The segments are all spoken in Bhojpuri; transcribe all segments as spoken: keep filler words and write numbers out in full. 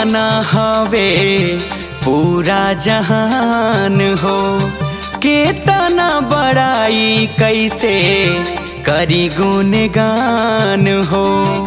दीवाना हवे पूरा जहान हो, केतना बड़ाई कैसे करी गुणगान हो।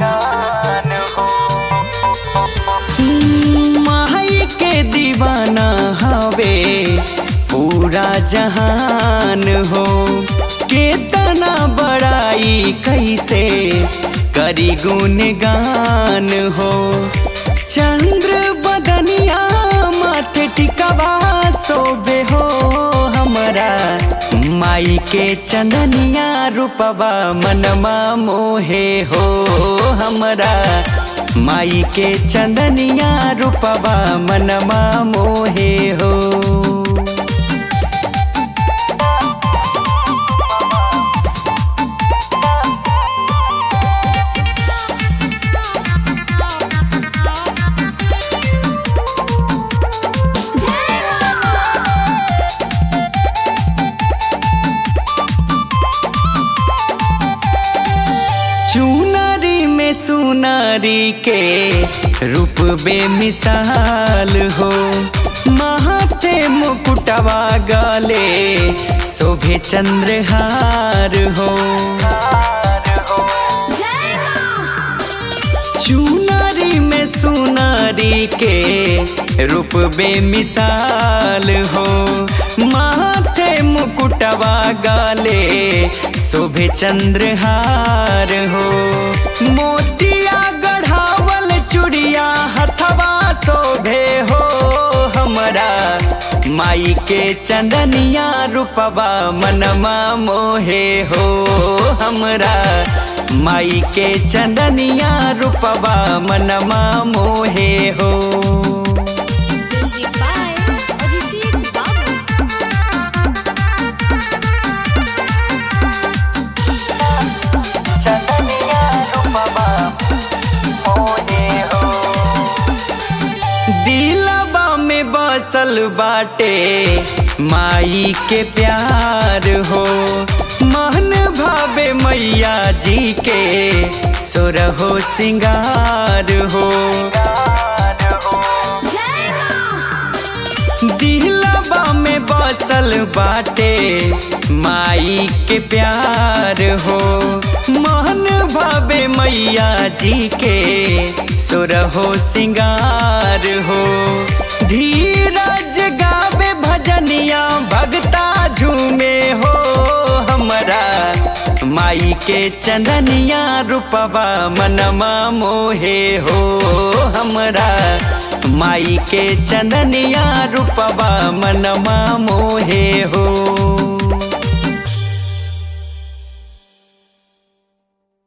माई के दीवाना हवे पूरा जहान हो, केतना बड़ाई कैसे करी गुणगान हो। चंद्र बदनिया माथे टिकवा सोबे हो हमरा, माई के चंदनिया रूपवा मनमा मोहे हो हमरा। माई के चंदनिया रूपवा मनमा मोहे हो। चुनरी में सुनारी के रूप बेमिसाल हो, माथे मुकुटवा गले शोभे चंद्रहार हो। चुनरी में सुनारी के रूप बेमिसाल हो, माथे मुकुटवा गले शोभे चंद्रहार हो। मोतिया गढ़ावल चूड़िया हथवा शोभे हो हमरा, माई के चंदनिया रूपवा मनमा मोहे हो हमरा। माई के चंदनिया रूपवा मनमा मोहे हो। दिलवा में बसल बाटे माई के प्यार हो, मन भावे मैया जी के सुरहो सिंगार हो। दिलवा में बसल बाटे माई के प्यार हो, मन भावे मैया जी के सुरहो सिंगार हो। धीरज गावे भजनिया भगता झूमे हो हमरा, माई के चंदनिया रूपवा मनमा मोहे हो हमरा। माई के चंदनिया रूपवा मनमा मोहे हो।